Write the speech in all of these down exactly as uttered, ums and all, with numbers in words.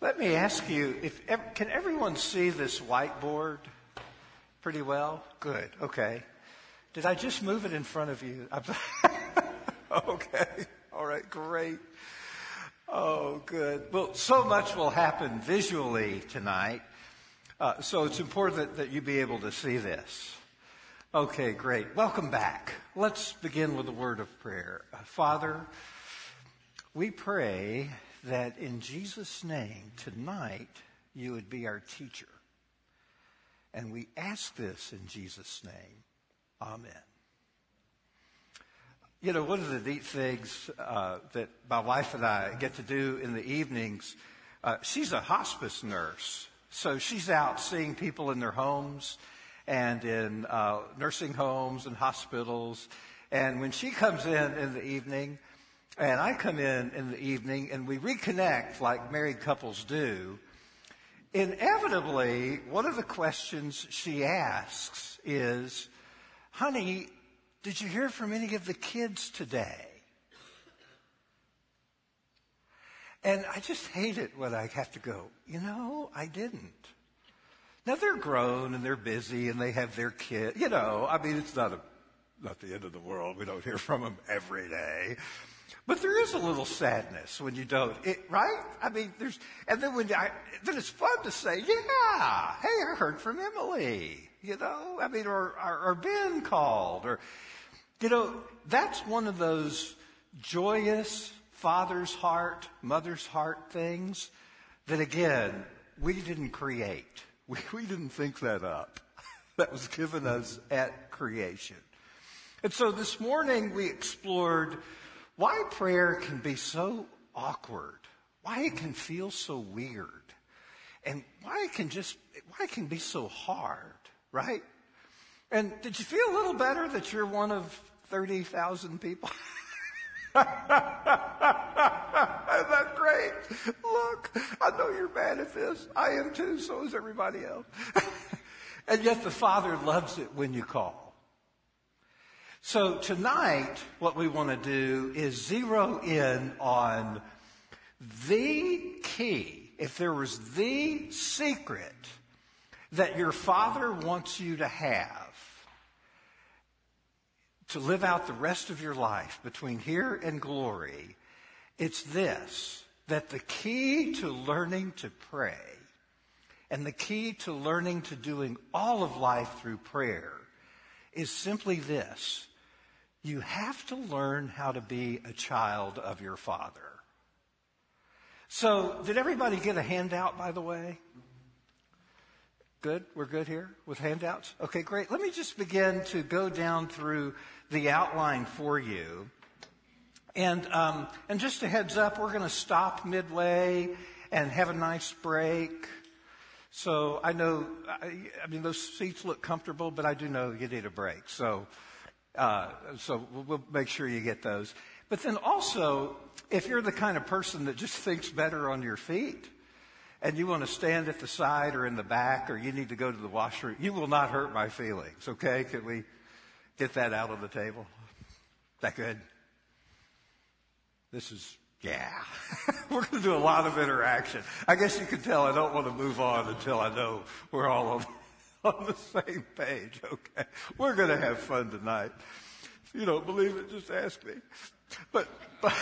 Let me ask you, if can everyone see this whiteboard pretty well? Good. Okay. Did I just move it in front of you? Okay. All right. Great. Oh, good. Well, so much will happen visually tonight, uh, so it's important that, that you be able to see this. Okay, great. Welcome back. Let's begin with a word of prayer. Uh, Father, we pray that in Jesus' name tonight you would be our teacher. And we ask this in Jesus' name. Amen. You know, one of the neat things uh, that my wife and I get to do in the evenings, uh, she's a hospice nurse. So she's out seeing people in their homes and in uh, nursing homes and hospitals. And when she comes in in the evening, and I come in in the evening, and we reconnect like married couples do, inevitably, one of the questions she asks is, honey, did you hear from any of the kids today? And I just hate it when I have to go, you know, I didn't. Now, they're grown and they're busy and they have their kid. You know, I mean, it's not a, not the end of the world. We don't hear from them every day. But there is a little sadness when you don't, it, right? I mean, there's, and then when I, then it's fun to say, yeah, hey, I heard from Emily, you know, I mean, or, or, or Ben called, or, you know, that's one of those joyous father's heart, mother's heart things that, again, we didn't create. We, we didn't think that up. That was given us at creation. And so this morning we explored why prayer can be so awkward, why it can feel so weird, and why it can just, why it can be so hard, right? And did you feel a little better that you're one of thirty thousand people? Isn't that great? Look, I know you're bad at this. I am too, so is everybody else. And yet the Father loves it when you call. So tonight, what we want to do is zero in on the key. If there was the secret that your Father wants you to have to live out the rest of your life between here and glory, it's this, that the key to learning to pray and the key to learning to doing all of life through prayer is simply this. You have to learn how to be a child of your Father. So, did everybody get a handout, by the way? Good? We're good here with handouts? Okay, great. Let me just begin to go down through the outline for you. And, um, and just a heads up, we're going to stop midway and have a nice break. So, I know, I, I mean, those seats look comfortable, but I do know you need a break. So, Uh, so we'll, we'll make sure you get those. But then also, if you're the kind of person that just thinks better on your feet and you want to stand at the side or in the back or you need to go to the washroom, you will not hurt my feelings, okay? Can we get that out on the table? Is that good? This is, yeah. We're going to do a lot of interaction. I guess you can tell I don't want to move on until I know we're all on on the same page, okay? We're going to have fun tonight. If you don't believe it, just ask me. But, but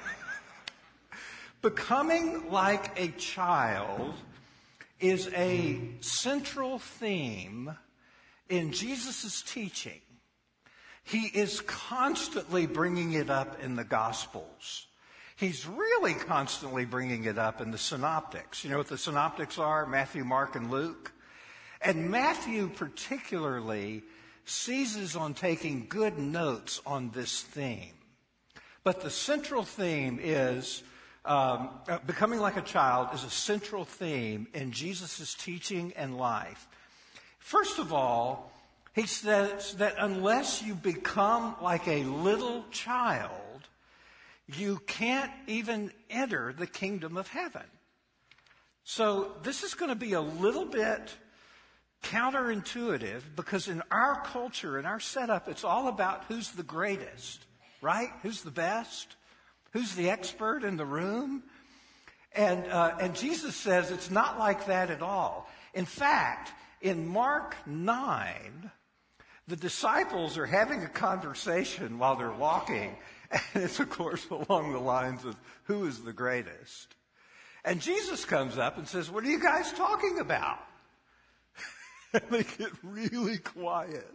becoming like a child is a central theme in Jesus' teaching. He is constantly bringing it up in the Gospels. He's really constantly bringing it up in the Synoptics. You know what the Synoptics are? Matthew, Mark, and Luke. And Matthew particularly seizes on taking good notes on this theme. But the central theme is, um, becoming like a child is a central theme in Jesus' teaching and life. First of all, he says that unless you become like a little child, you can't even enter the kingdom of heaven. So this is going to be a little bit counterintuitive because in our culture, in our setup, it's all about who's the greatest, right? Who's the best? Who's the expert in the room? And, uh, and Jesus says it's not like that at all. In fact, in Mark nine, the disciples are having a conversation while they're walking, and it's, of course, along the lines of who is the greatest. And Jesus comes up and says, "What are you guys talking about?" And they get really quiet.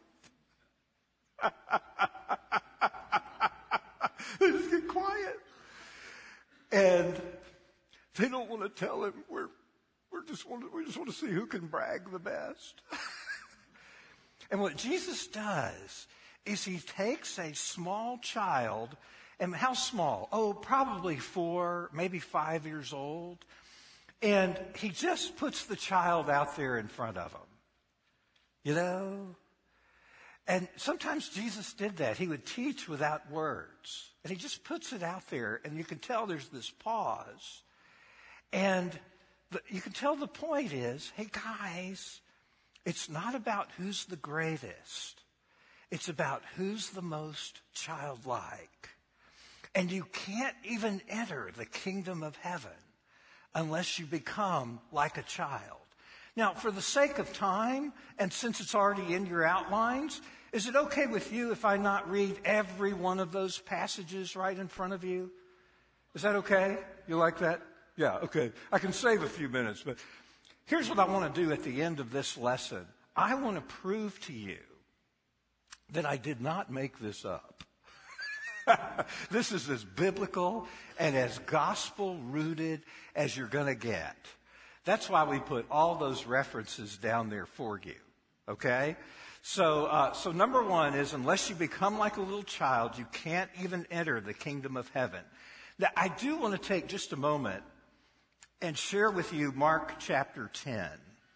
They just get quiet. And they don't want to tell him. We're, we're just want to, we just want to see who can brag the best. And what Jesus does is he takes a small child, and how small? Oh, probably four, maybe five years old. And he just puts the child out there in front of him. You know? And sometimes Jesus did that. He would teach without words. And he just puts it out there, and you can tell there's this pause. And the, you can tell the point is, hey guys, it's not about who's the greatest. It's about who's the most childlike. And you can't even enter the kingdom of heaven unless you become like a child. Now, for the sake of time, and since it's already in your outlines, is it okay with you if I not read every one of those passages right in front of you? Is that okay? You like that? Yeah, okay. I can save a few minutes, but here's what I want to do at the end of this lesson. I want to prove to you that I did not make this up. This is as biblical and as gospel-rooted as you're going to get. That's why we put all those references down there for you, okay? So, uh, so number one is, unless you become like a little child, you can't even enter the kingdom of heaven. Now, I do want to take just a moment and share with you Mark chapter ten.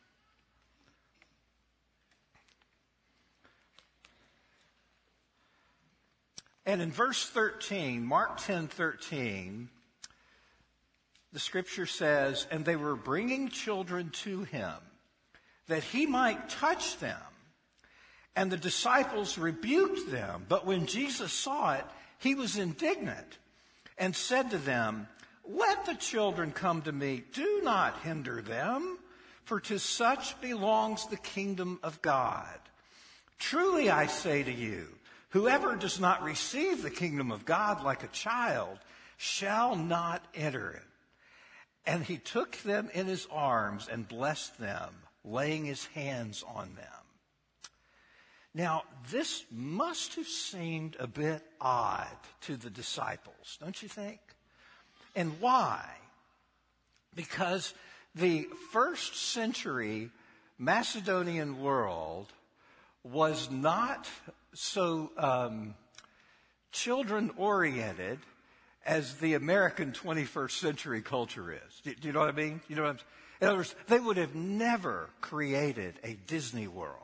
And in verse thirteen, Mark ten thirteen, the scripture says, "And they were bringing children to him, that he might touch them. And the disciples rebuked them. But when Jesus saw it, he was indignant and said to them, 'Let the children come to me. Do not hinder them, for to such belongs the kingdom of God. Truly I say to you, whoever does not receive the kingdom of God like a child shall not enter it.' And he took them in his arms and blessed them, laying his hands on them." Now, this must have seemed a bit odd to the disciples, don't you think? And why? Because the first century Macedonian world was not so um, children-oriented as the American twenty-first century culture is. Do, do you know what I mean? You know what I'm saying? In other words, they would have never created a Disney World,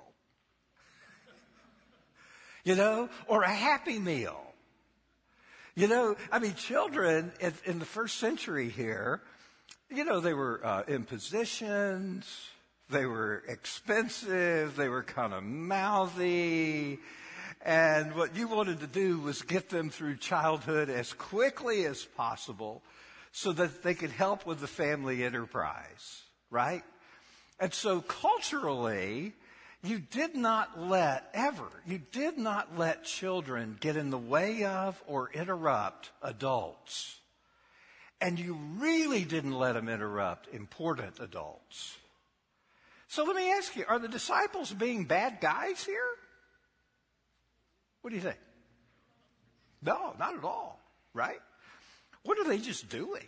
you know, or a Happy Meal. You know, I mean, children in, in the first century here, you know, they were uh, impositions, they were expensive, they were kind of mouthy, and what you wanted to do was get them through childhood as quickly as possible so that they could help with the family enterprise, right? And so culturally, you did not let, ever, you did not let children get in the way of or interrupt adults. And you really didn't let them interrupt important adults. So let me ask you, are the disciples being bad guys here? What do you think? No, not at all, right? What are they just doing?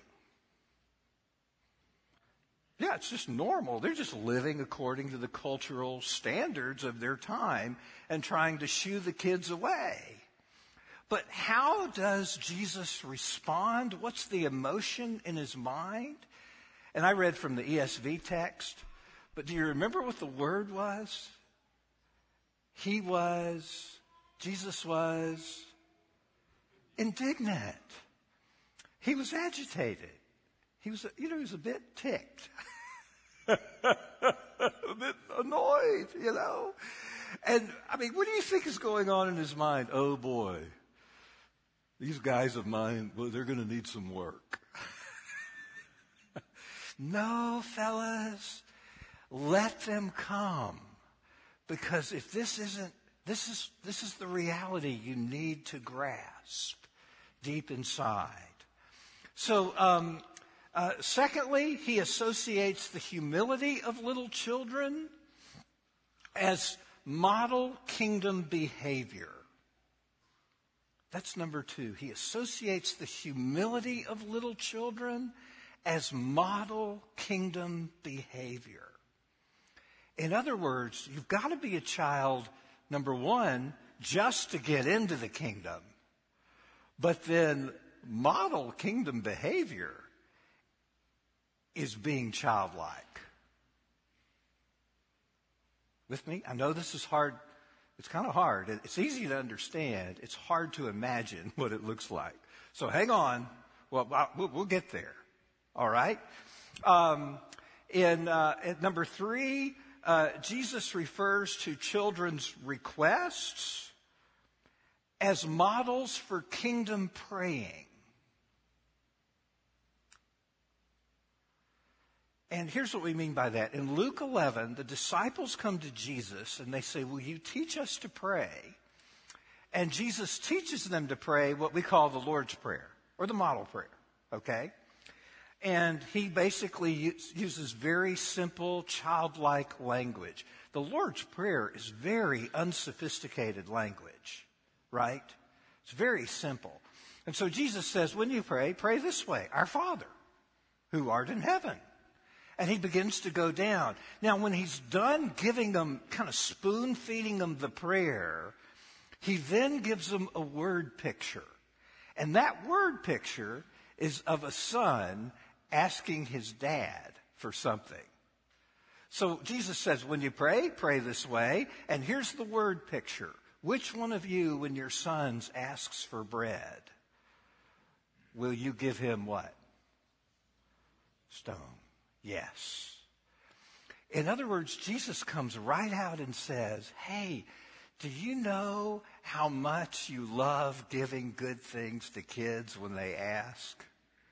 Yeah, it's just normal. They're just living according to the cultural standards of their time and trying to shoo the kids away. But how does Jesus respond? What's the emotion in his mind? And I read from the E S V text, but do you remember what the word was? He was, Jesus was indignant. He was agitated. He was, you know, he was a bit ticked. A bit annoyed, you know. And, I mean, what do you think is going on in his mind? Oh, boy, these guys of mine, well, they're going to need some work. No, fellas, let them come. Because if this isn't, this is, this is the reality you need to grasp deep inside. So, um, uh, secondly, he associates the humility of little children as model kingdom behavior. That's number two. He associates the humility of little children as model kingdom behavior. In other words, you've got to be a child, number one, just to get into the kingdom. But then model kingdom behavior is being childlike. With me? I know this is hard. It's kind of hard. It's easy to understand. It's hard to imagine what it looks like. So hang on. Well, we'll, we'll get there. All right? Um, in uh, at number three, uh, Jesus refers to children's requests as models for kingdom praying. And here's what we mean by that. In Luke eleven, the disciples come to Jesus and they say, will you teach us to pray? And Jesus teaches them to pray what we call the Lord's Prayer, or the model prayer, okay? And he basically uses very simple, childlike language. The Lord's Prayer is very unsophisticated language, right? It's very simple. And so Jesus says, when you pray, pray this way, Our Father, who art in heaven. And he begins to go down. Now, when he's done giving them, kind of spoon feeding them the prayer, he then gives them a word picture. And that word picture is of a son asking his dad for something. So Jesus says, when you pray, pray this way. And here's the word picture. Which one of you, when your son asks for bread, will you give him what? Stone. Yes. In other words, Jesus comes right out and says, hey, do you know how much you love giving good things to kids when they ask?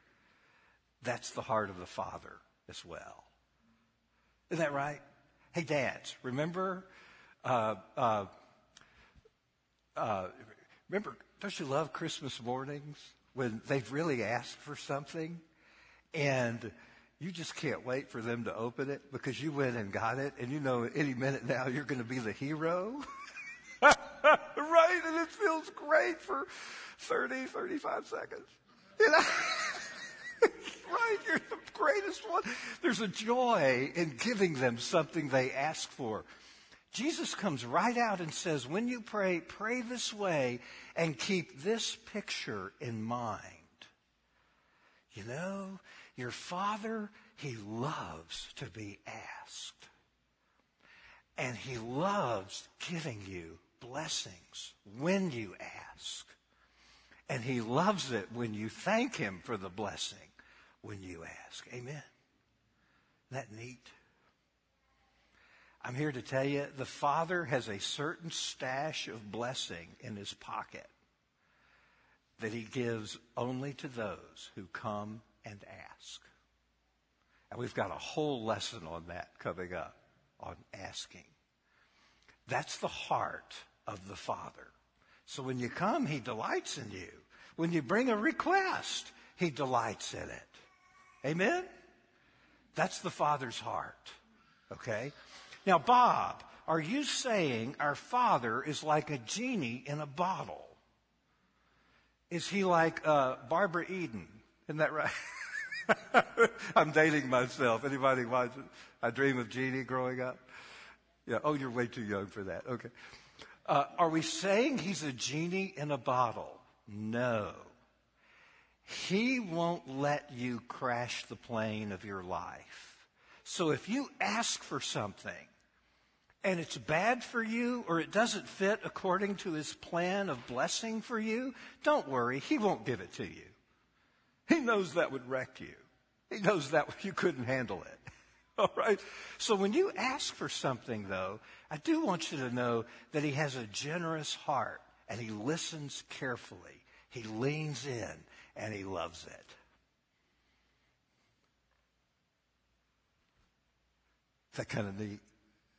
That's the heart of the Father as well. Isn't that right? Hey, dads, remember, uh, uh, uh, remember, don't you love Christmas mornings when they've really asked for something and you just can't wait for them to open it because you went and got it, and you know any minute now you're going to be the hero. Right? And it feels great for thirty, thirty-five seconds. You know? Right? You're the greatest one. There's a joy in giving them something they ask for. Jesus comes right out and says, when you pray, pray this way and keep this picture in mind. You know, your Father, he loves to be asked. And he loves giving you blessings when you ask. And he loves it when you thank him for the blessing when you ask. Amen? Isn't that neat? I'm here to tell you, the Father has a certain stash of blessing in his pocket that he gives only to those who come and ask. And we've got a whole lesson on that coming up, on asking. That's the heart of the Father. So when you come, he delights in you. When you bring a request, he delights in it. Amen? That's the Father's heart. Okay? Now, Bob, are you saying our Father is like a genie in a bottle? Is he like uh, Barbara Eden? Isn't that right? I'm dating myself. Anybody watch it? I Dream of Jeannie growing up? Yeah. Oh, you're way too young for that. Okay. Uh, are we saying he's a genie in a bottle? No. He won't let you crash the plane of your life. So if you ask for something and it's bad for you or it doesn't fit according to his plan of blessing for you, don't worry. He won't give it to you. He knows that would wreck you. He knows that you couldn't handle it. All right? So when you ask for something, though, I do want you to know that he has a generous heart and he listens carefully. He leans in and he loves it. that kind of neat?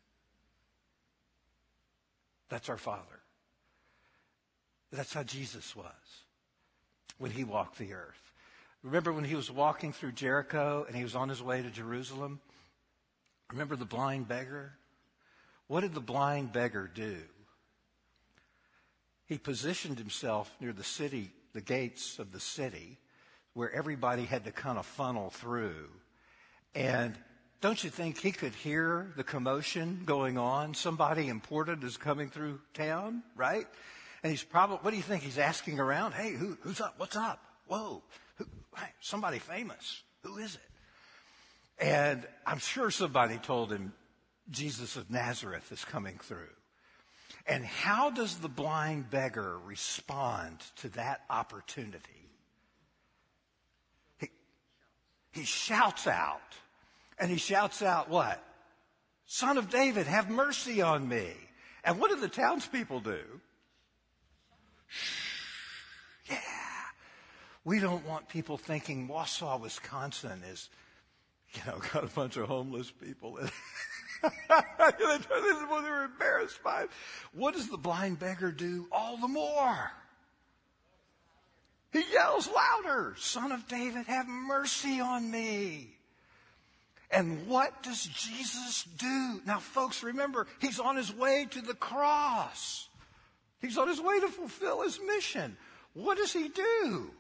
That's our Father. That's how Jesus was when he walked the earth. Remember when he was walking through Jericho and he was on his way to Jerusalem? Remember the blind beggar? What did the blind beggar do? He positioned himself near the city, the gates of the city, where everybody had to kind of funnel through. And don't you think he could hear the commotion going on? Somebody important is coming through town, right? And he's probably, what do you think? He's asking around, hey, who, who's up? What's up? Whoa, who, hey, somebody famous. Who is it? And I'm sure somebody told him Jesus of Nazareth is coming through. And how does the blind beggar respond to that opportunity? He, he shouts out. And he shouts out what? Son of David, have mercy on me. And what do the townspeople do? Shh. Yeah. We don't want people thinking Wausau, Wisconsin is, you know, got a bunch of homeless people. They were embarrassed by it. What does the blind beggar do? All the more. He yells louder, Son of David, have mercy on me. And what does Jesus do? Now, folks, remember, he's on his way to the cross. He's on his way to fulfill his mission. What does he do?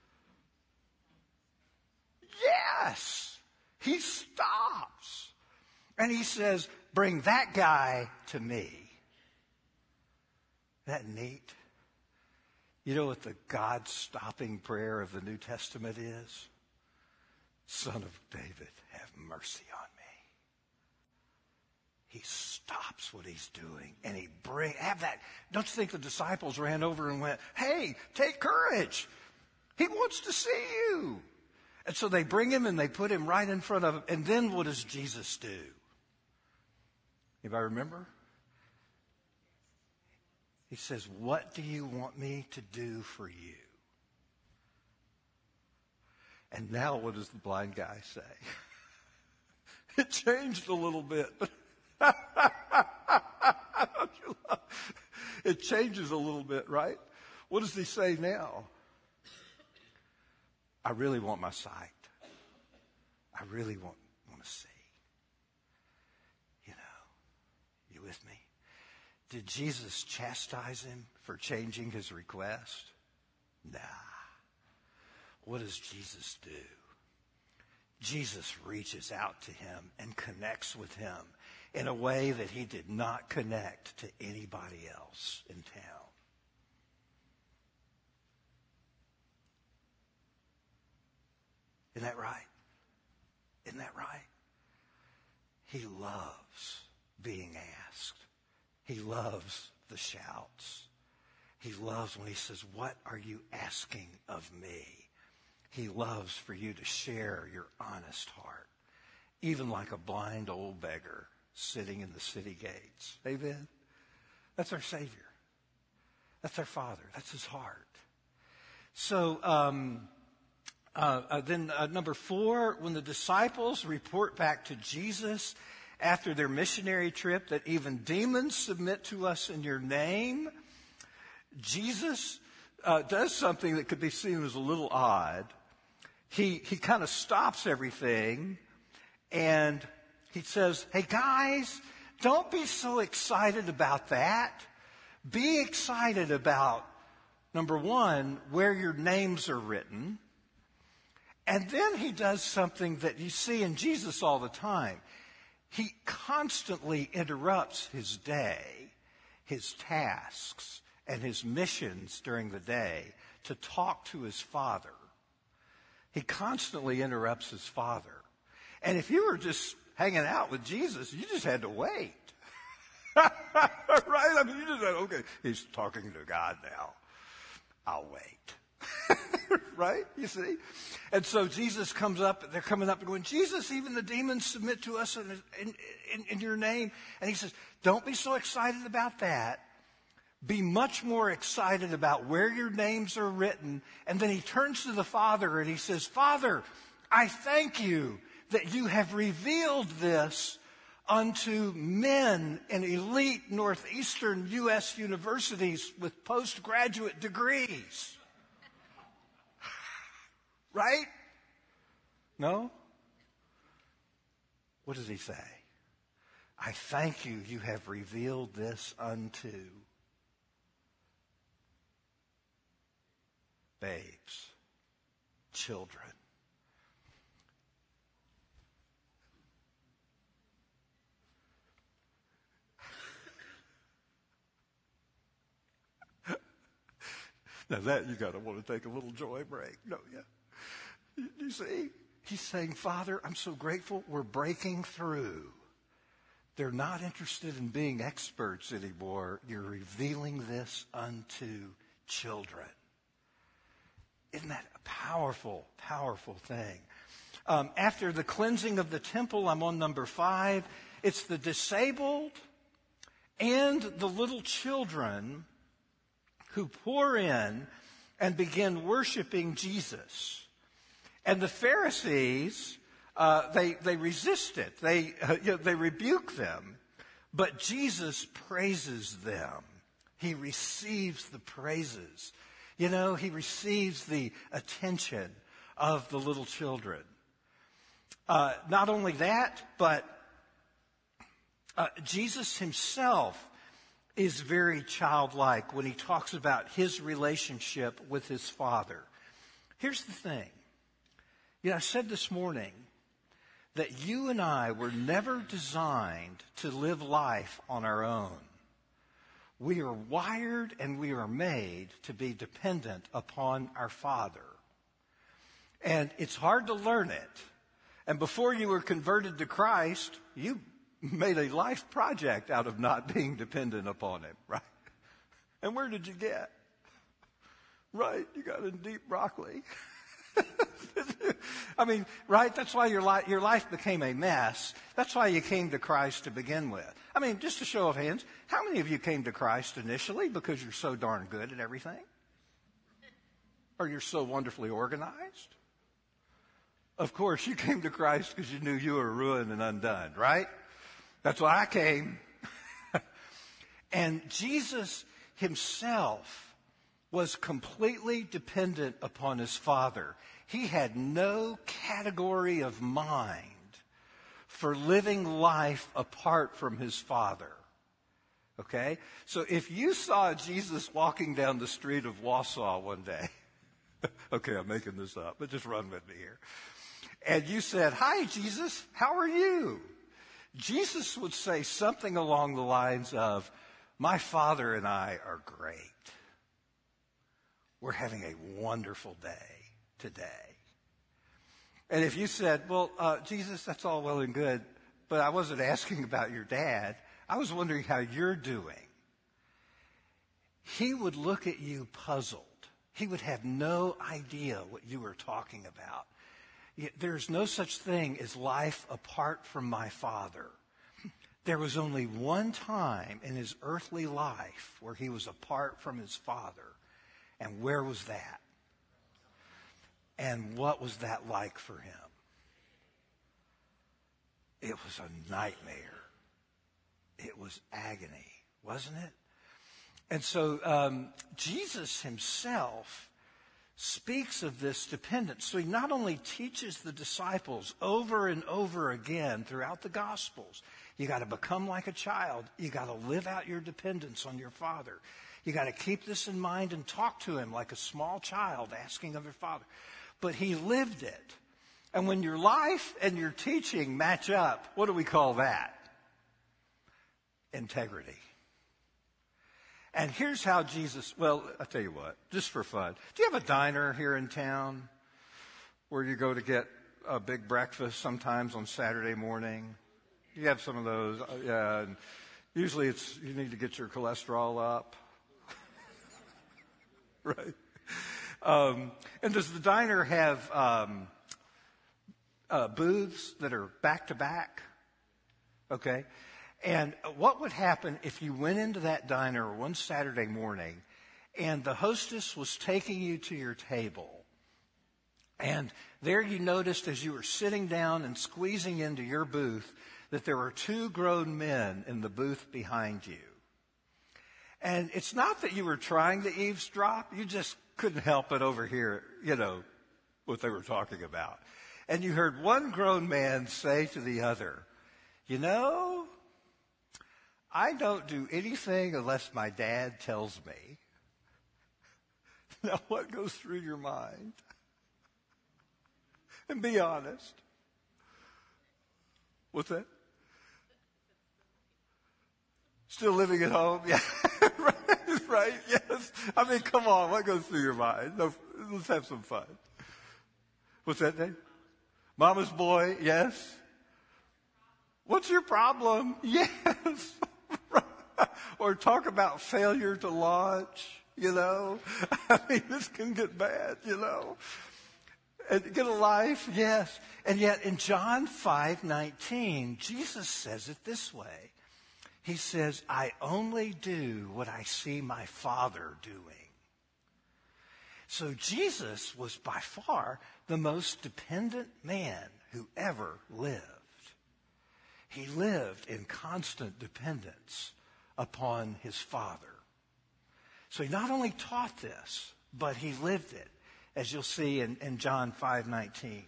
Yes, he stops. And he says, bring that guy to me. Isn't that neat? You know what the God-stopping prayer of the New Testament is? Son of David, have mercy on me. He stops what he's doing and he bring have that. Don't you think the disciples ran over and went, hey, take courage. He wants to see you. And so they bring him and they put him right in front of him. And then what does Jesus do? Anybody remember? He says, what do you want me to do for you? And now what does the blind guy say? It changed a little bit. It changes a little bit, right? What does he say now? I really want my sight. I really want, want to see. You know, you with me? Did Jesus chastise him for changing his request? Nah. What does Jesus do? Jesus reaches out to him and connects with him in a way that he did not connect to anybody else in town. Isn't that right? Isn't that right? He loves being asked. He loves the shouts. He loves when he says, what are you asking of me? He loves for you to share your honest heart, even like a blind old beggar sitting in the city gates. Amen? That's our Savior. That's our Father. That's his heart. So um, uh, uh, then uh, number four, when the disciples report back to Jesus after their missionary trip that even demons submit to us in your name, Jesus uh, does something that could be seen as a little odd. He he kind of stops everything and he says, hey guys, don't be so excited about that. Be excited about, number one, where your names are written. And then he does something that you see in Jesus all the time. He constantly interrupts his day, his tasks, and his missions during the day to talk to his Father. He constantly interrupts his Father. And if you were just hanging out with Jesus, you just had to wait. Right? I mean, you just said, okay, he's talking to God now. I'll wait. Right? You see? And so Jesus comes up, they're coming up and going, Jesus, even the demons submit to us in, in, in, in your name. And he says, don't be so excited about that. Be much more excited about where your names are written. And then he turns to the Father and he says, Father, I thank you that you have revealed this unto men in elite northeastern U S universities with postgraduate degrees. Right? No? What does he say? I thank you, you have revealed this unto babes, children. Now that you got to want to take a little joy break, don't you? You, you see, he's saying, Father, I'm so grateful we're breaking through. They're not interested in being experts anymore. You're revealing this unto children. Isn't that a powerful, powerful thing? Um, after the cleansing of the temple, I'm on number five. It's the disabled and the little children who pour in and begin worshiping Jesus. And the Pharisees, uh, they they resist it. They uh, you know, they rebuke them. But Jesus praises them. He receives the praises. You know, he receives the attention of the little children. Uh, not only that, but uh, Jesus himself is very childlike when he talks about his relationship with his Father. Here's the thing. You know, I said this morning that you and I were never designed to live life on our own. We are wired and we are made to be dependent upon our Father. And it's hard to learn it. And before you were converted to Christ, you made a life project out of not being dependent upon him, right? And where did you get? Right, you got in deep broccoli. I mean, right, that's why your life, your life became a mess. That's why you came to Christ to begin with. I mean, just a show of hands, how many of you came to Christ initially because you're so darn good at everything? Or you're so wonderfully organized? Of course, you came to Christ because you knew you were ruined and undone, right? That's why I came. And Jesus himself was completely dependent upon his Father. He had no category of mind for living life apart from his Father. Okay? So if you saw Jesus walking down the street of Wausau one day, okay, I'm making this up, but just run with me here. And you said, "Hi, Jesus, how are you?" Jesus would say something along the lines of, "My Father and I are great. We're having a wonderful day today." And if you said, "Well, uh, Jesus, that's all well and good, but I wasn't asking about your dad. I was wondering how you're doing," he would look at you puzzled. He would have no idea what you were talking about. There's no such thing as life apart from my Father. There was only one time in his earthly life where he was apart from his Father. And where was that? And what was that like for him? It was a nightmare. It was agony, wasn't it? And so um, Jesus himself speaks of this dependence. So he not only teaches the disciples over and over again throughout the Gospels, you got to become like a child. You got to live out your dependence on your Father. You got to keep this in mind and talk to him like a small child asking of your Father. But he lived it. And when your life and your teaching match up, what do we call that? Integrity. And here's how Jesus, well, I'll tell you what, just for fun. Do you have a diner here in town where you go to get a big breakfast sometimes on Saturday morning? You have some of those. Uh, yeah, and usually it's you need to get your cholesterol up. Right? Um, and does the diner have um, uh, booths that are back to back? Okay. And what would happen if you went into that diner one Saturday morning and the hostess was taking you to your table, and there you noticed as you were sitting down and squeezing into your booth that there were two grown men in the booth behind you. And it's not that you were trying to eavesdrop. You just couldn't help but overhear, you know, what they were talking about. And you heard one grown man say to the other, you know, I don't do anything unless my dad tells me. Now, what goes through your mind? And be honest. What's that? Still living at home? Yeah. right, right, yes. I mean, come on, what goes through your mind? No, let's have some fun. What's that name? Mama's boy, yes. What's your problem? Yes. Or talk about failure to launch, you know. I mean, this can get bad, you know. And get a life, yes. And yet in John five nineteen, Jesus says it this way. He says, I only do what I see my Father doing. So Jesus was by far the most dependent man who ever lived. He lived in constant dependence upon his Father. So he not only taught this, but he lived it, as you'll see in, in John five nineteen.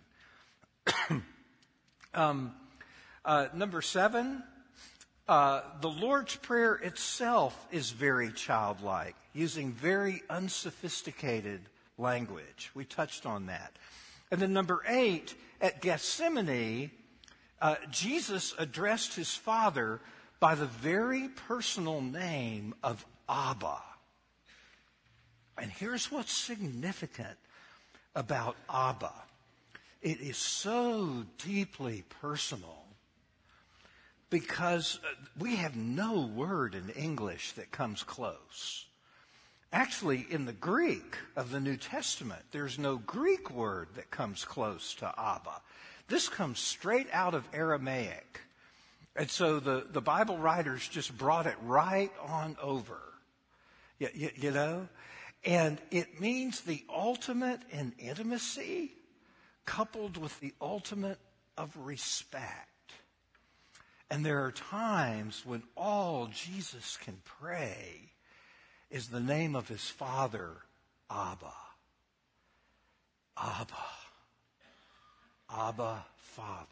um, uh, number seven, uh, the Lord's Prayer itself is very childlike, using very unsophisticated language. We touched on that. And then number eight, at Gethsemane, uh, Jesus addressed his Father by the very personal name of Abba. And here's what's significant about Abba. It is so deeply personal because we have no word in English that comes close. Actually, in the Greek of the New Testament, there's no Greek word that comes close to Abba. This comes straight out of Aramaic. And so the, the Bible writers just brought it right on over. You, you, you know? And it means the ultimate in intimacy coupled with the ultimate of respect. And there are times when all Jesus can pray is the name of his Father, Abba. Abba. Abba, Father.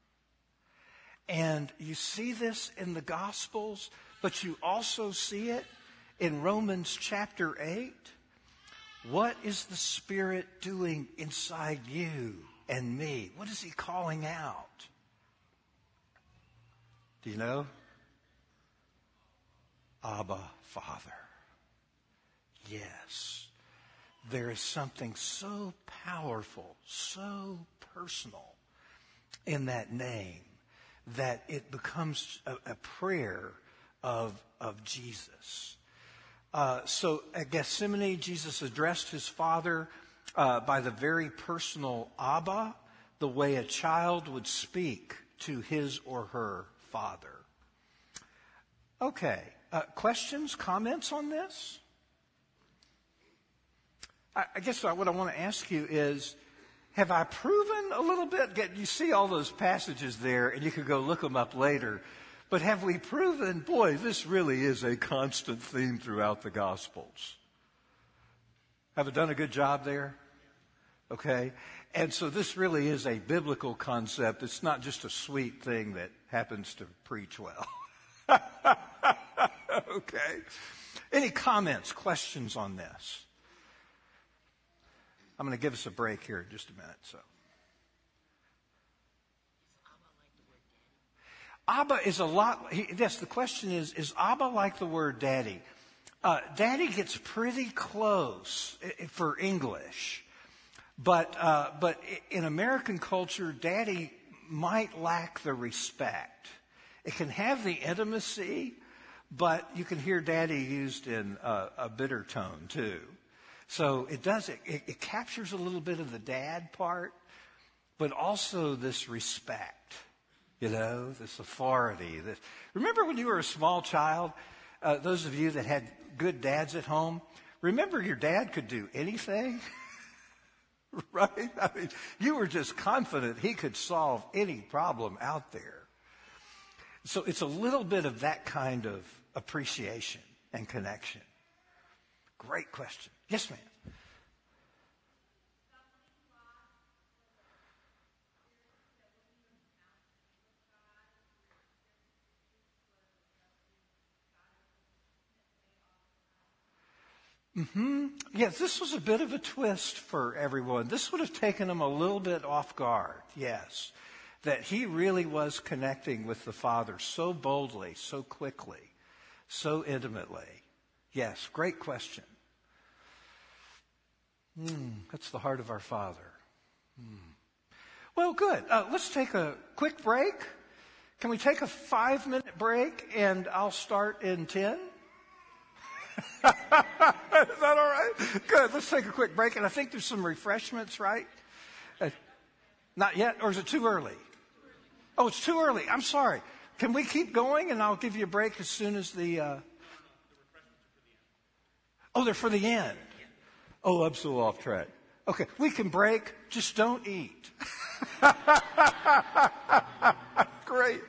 And you see this in the Gospels, but you also see it in Romans chapter eight. What is the Spirit doing inside you and me? What is he calling out? Do you know? Abba, Father. Yes. There is something so powerful, so personal in that name that it becomes a, a prayer of, of Jesus. Uh, so at Gethsemane, Jesus addressed his Father uh, by the very personal Abba, the way a child would speak to his or her father. Okay, uh, questions, comments on this? I, I guess what I want to ask you is, have I proven a little bit? You see all those passages there, and you could go look them up later. But have we proven, boy, this really is a constant theme throughout the Gospels? Have I done a good job there? Okay. And so this really is a biblical concept. It's not just a sweet thing that happens to preach well. Okay. Any comments, questions on this? I'm going to give us a break here in just a minute. So, Abba is a lot. Yes, the question is: is Abba like the word daddy? Uh, daddy gets pretty close for English, but uh, but in American culture, daddy might lack the respect. It can have the intimacy, but you can hear daddy used in a, a bitter tone too. So it does, it, it, it captures a little bit of the dad part, but also this respect, you know, this authority. This, remember when you were a small child, uh, those of you that had good dads at home, remember your dad could do anything, right? I mean, you were just confident he could solve any problem out there. So it's a little bit of that kind of appreciation and connection. Great question. Yes, ma'am. Mm-hmm. Yes, this was a bit of a twist for everyone. This would have taken them a little bit off guard, yes. That he really was connecting with the Father so boldly, so quickly, so intimately. Yes, great question. Mm, that's the heart of our Father. Mm. Well, good. Uh, let's take a quick break. Can we take a five-minute break, and I'll start in ten? Is that all right? Good. Let's take a quick break. And I think there's some refreshments, right? Uh, not yet? Or is it too early? Oh, it's too early. I'm sorry. Can we keep going and I'll give you a break as soon as the... Uh... Oh, they're for the end. Oh, I'm so off track. Okay, we can break. Just don't eat. Great.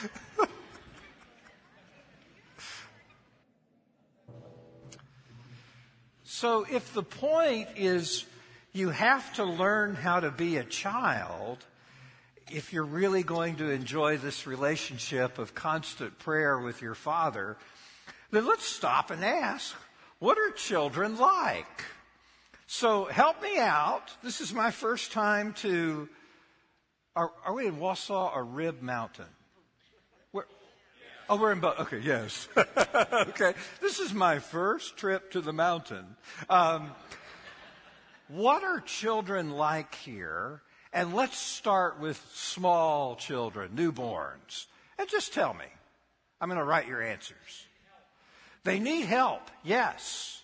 So if the point is you have to learn how to be a child, if you're really going to enjoy this relationship of constant prayer with your Father, then let's stop and ask, what are children like? So help me out. This is my first time to, are, are we in Wausau or Rib Mountain? Where, oh, we're in, Bo- okay, yes. Okay, this is my first trip to the mountain. Um, what are children like here? And let's start with small children, newborns. And just tell me. I'm going to write your answers. They need help, yes.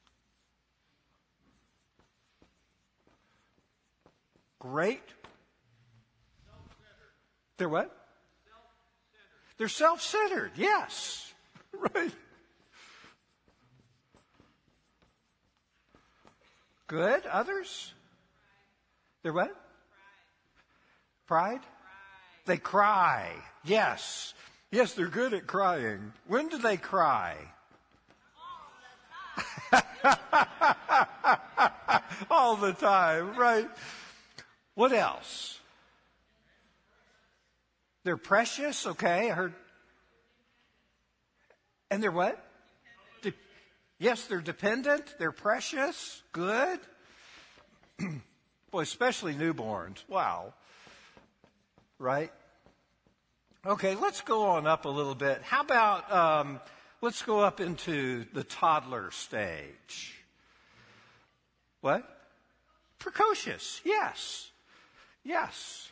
Great. They're what? They're self-centered, yes. Right. Good. Others? They're what? Pride? They cry. Yes. Yes, they're good at crying. When do they cry? All the time, right? What else? They're precious, okay, I heard. And they're what? De- yes, they're dependent, they're precious, good. Boy, especially newborns, wow. Right? Okay, let's go on up a little bit. How about, um, let's go up into the toddler stage. What? Precocious, yes. Yes.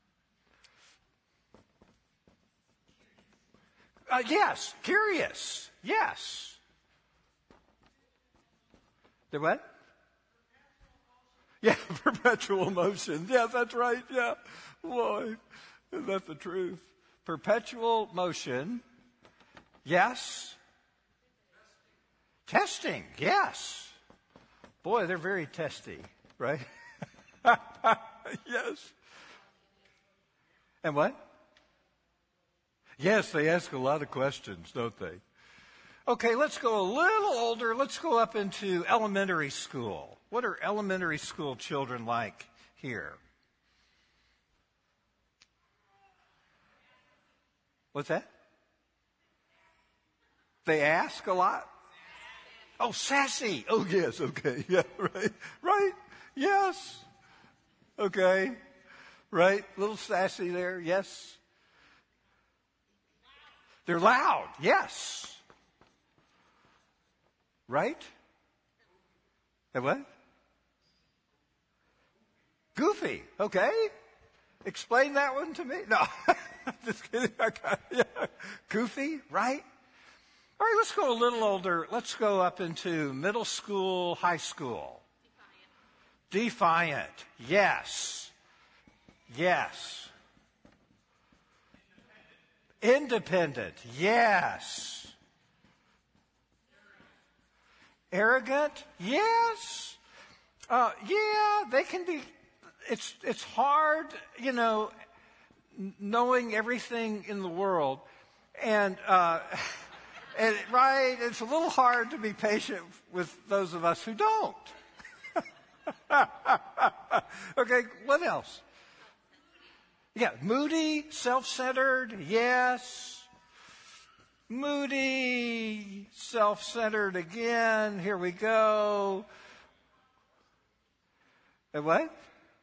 Uh, yes. Curious, yes. The what? Yeah, perpetual motion. Yeah, that's right, yeah. Boy, is that the truth? Perpetual motion. Yes. Testing. Yes. Boy, they're very testy, right? Yes. And what? Yes, they ask a lot of questions, don't they? Okay, let's go a little older. Let's go up into elementary school. What are elementary school children like here? What's that? They ask a lot? Oh, sassy. Oh, yes. Okay. Yeah, right. Right. Yes. Okay. Right. Little sassy there. Yes. They're loud. Yes. Right? And what? Goofy. Okay. Explain that one to me. No. Just kidding. Okay. Yeah. Goofy. Right? All right, let's go a little older. Let's go up into middle school, high school. Defiant. Defiant. Yes. Yes. Independent. Yes. Arrogant. Yes. Uh, yeah, they can be. It's it's hard, you know, knowing everything in the world. And, uh, and right, it's a little hard to be patient with those of us who don't. Okay, what else? Yeah, moody, self-centered, yes. Moody, self-centered again. Here we go. And what?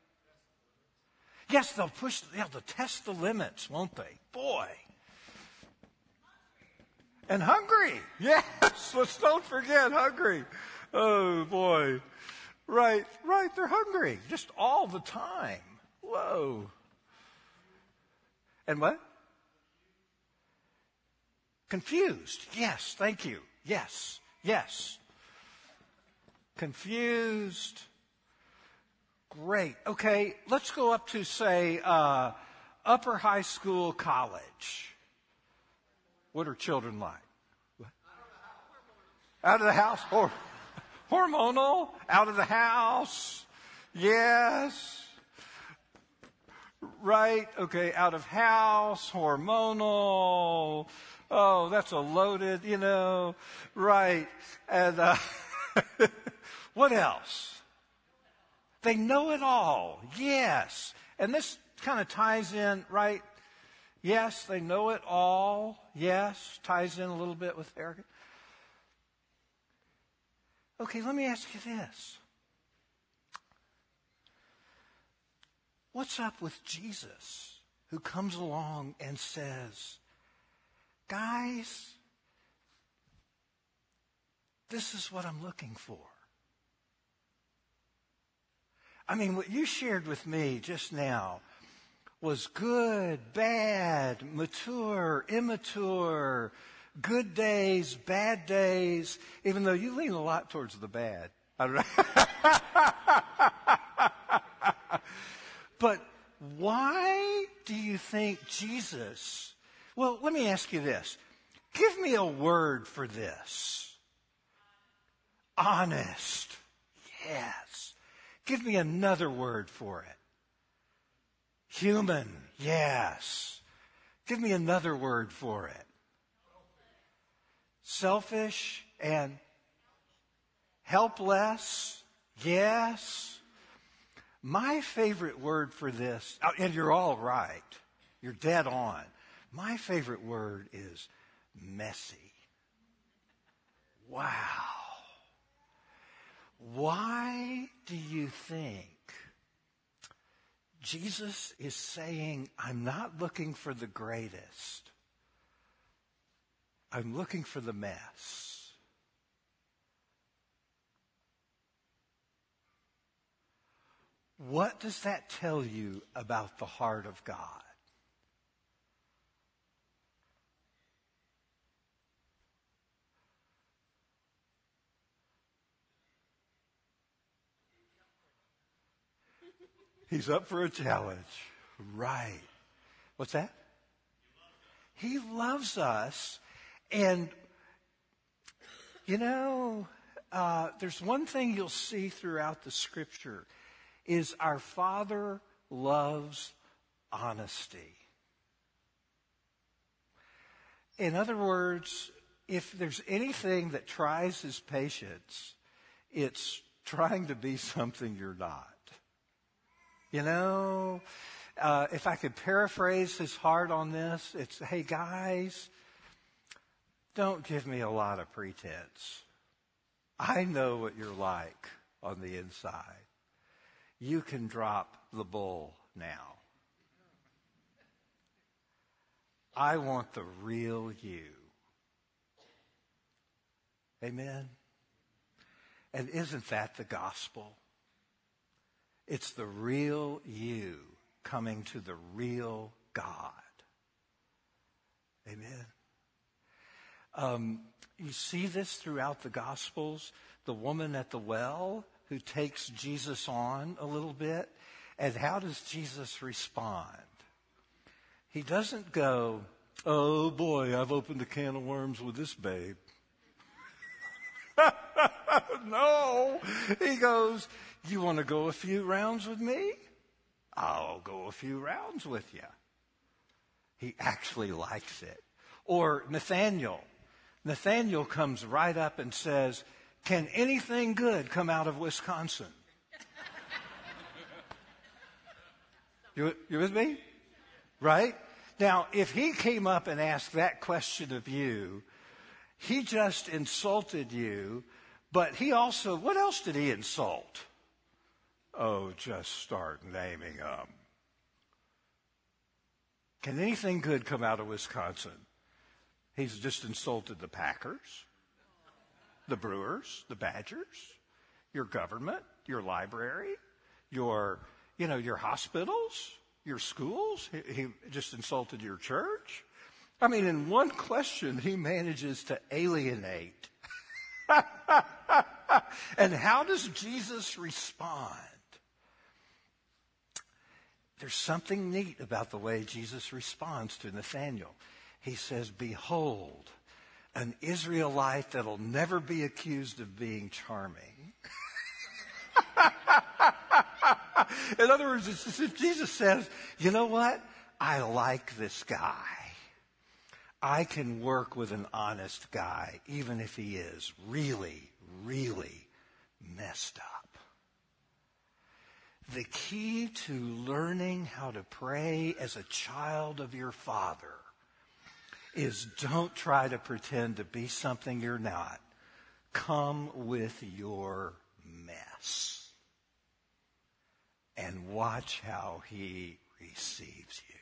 Yes, they'll push, they'll test the limits, won't they? Boy. And hungry. Yes, let's don't forget hungry. Oh, boy. Right, right, they're hungry. Just all the time. Whoa. And what? Confused. Yes, thank you. Yes, yes. Confused. Great. Okay, let's go up to, say, uh, upper high school, college. What are children like? What? Out of the house? Or hormonal? Out of the house? Yes. Right? Okay, out of house, hormonal. Oh, that's a loaded, you know. Right. And uh, what else? They know it all. Yes. And this kind of ties in, right? Yes, they know it all. Yes, ties in a little bit with arrogance. Okay, let me ask you this. What's up with Jesus, who comes along and says, guys, this is what I'm looking for? I mean, what you shared with me just now was good, bad, mature, immature, good days, bad days, even though you lean a lot towards the bad. But why do you think Jesus... Well, let me ask you this. Give me a word for this. Honest. Yes. Give me another word for it. Human. Yes. Give me another word for it. Selfish and helpless. Yes. My favorite word for this, and you're all right. You're dead on. My favorite word is messy. Wow. Why do you think Jesus is saying, I'm not looking for the greatest. I'm looking for the mess. What does that tell you about the heart of God? He's up for a challenge. Right. What's that? He loves us. And, you know, uh, there's one thing you'll see throughout the Scripture is our Father loves honesty. In other words, if there's anything that tries his patience, it's trying to be something you're not. You know, uh, if I could paraphrase his heart on this, it's, hey guys, don't give me a lot of pretense. I know what you're like on the inside. You can drop the bull now. I want the real you. Amen? And isn't that the gospel? It's the real you coming to the real God. Amen? Um, you see this throughout the Gospels. The woman at the well who takes Jesus on a little bit. And how does Jesus respond? He doesn't go, oh boy, I've opened a can of worms with this babe. No. He goes, you want to go a few rounds with me? I'll go a few rounds with you. He actually likes it. Or Nathaniel. Nathaniel comes right up and says, "Can anything good come out of Wisconsin?" You, you with me? Right? Now, if he came up and asked that question of you, he just insulted you, but he also, what else did he insult? Oh, just start naming them. Can anything good come out of Wisconsin? He's just insulted the Packers, the Brewers, the Badgers, your government, your library, your, you know, your hospitals, your schools. He, he just insulted your church. I mean, in one question, he manages to alienate. And how does Jesus respond? There's something neat about the way Jesus responds to Nathanael. He says, "Behold, an Israelite that'll never be accused of being charming." In other words, it's as if Jesus says, "You know what? I like this guy. I can work with an honest guy, even if he is really, really messed up." The key to learning how to pray as a child of your Father is don't try to pretend to be something you're not. Come with your mess and watch how he receives you.